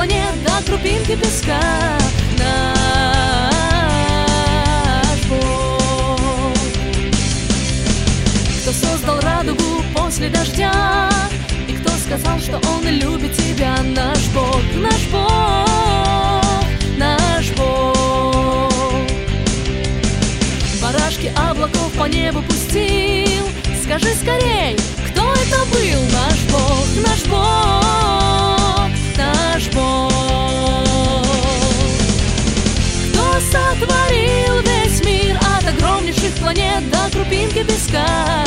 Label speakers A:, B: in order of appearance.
A: планет до крупинки песка. Наш Бог. Кто создал радугу после дождя, и кто сказал, что Он любит тебя? Наш Бог, наш Бог, наш Бог. Барашки облаков по небу пустил. Скажи скорей, кто это был? Наш Бог, наш Бог, наш Бог. Кто сотворил весь мир от огромнейших планет до крупинки песка?